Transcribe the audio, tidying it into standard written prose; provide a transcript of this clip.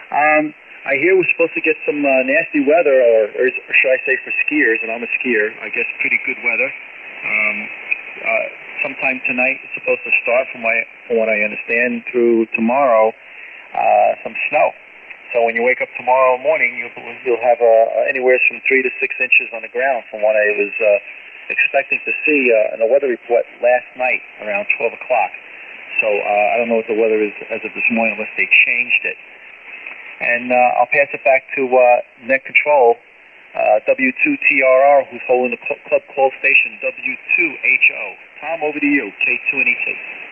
I hear we're supposed to get some nasty weather, or should I say for skiers, and I'm a skier, I guess pretty good weather. Sometime tonight it's supposed to start, from what I understand, through tomorrow, some snow. So when you wake up tomorrow morning, you'll have anywhere from 3 to 6 inches on the ground, from what I was expecting to see in the weather report last night around 12 o'clock. So I don't know what the weather is as of this morning unless they changed it. And I'll pass it back to Net Control, W2TRR, who's holding the club call station W2HO. Tom, over to you, K2NET.